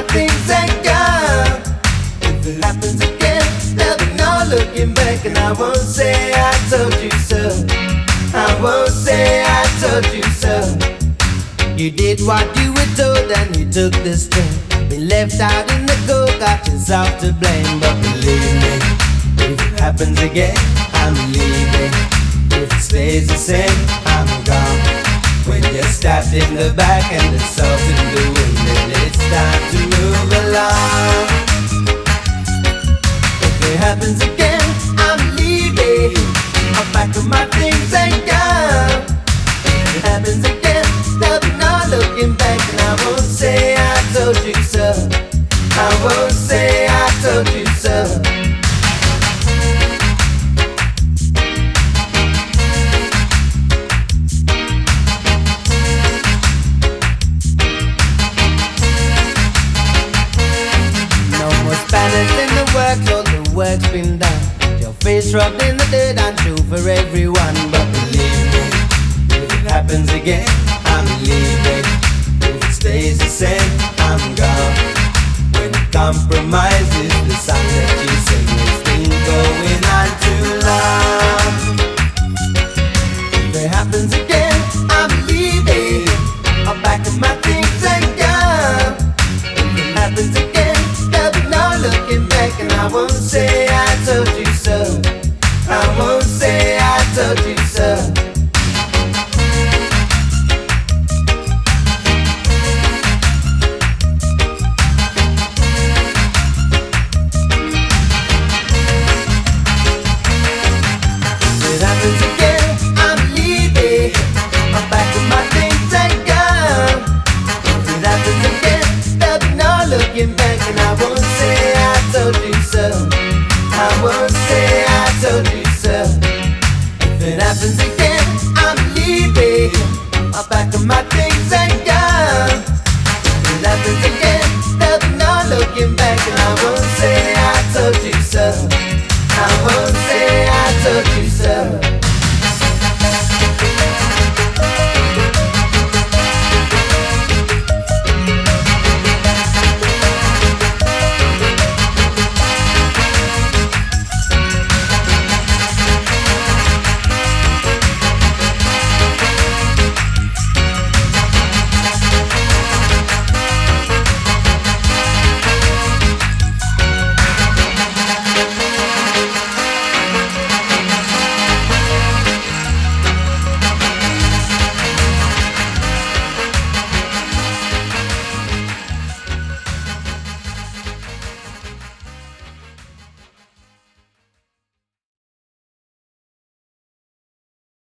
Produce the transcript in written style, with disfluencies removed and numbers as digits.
my things and go. If it happens again, there'll be no looking back, and I won't say I told you so. I won't say I told you so. You did what you were told and you took the step. Been left out in the cold, got yourself to blame. But believe me, if it happens again, I'm leaving. If it stays the same, I'm gone. When you're stabbed in the back and the salt in the wind, then it's time to move along. If it happens again, I'm leaving. I'll pack up my things and go. If it happens again, there'll be no looking back, and I won't say I told you so. I won't say I told you so. Spanish in the work, all the work's been done. Your face rubbed in the dirt and true for everyone. But believe me, if it happens again, I'm leaving. If it stays the same, I'm gone. When compromises the song that you sing, it's been going on too long. If it happens again, I'm leaving. I'll pack up my things and go. If it happens again, there'll be no looking back, and I won't say I told you so. I won't say I told you so. If it happens again, I'm leaving. I'll pack up my things and go. If it happens again, there'll be no looking back, and I won't say I told you so. I won't say I told you so. If it happens again, I'm leaving.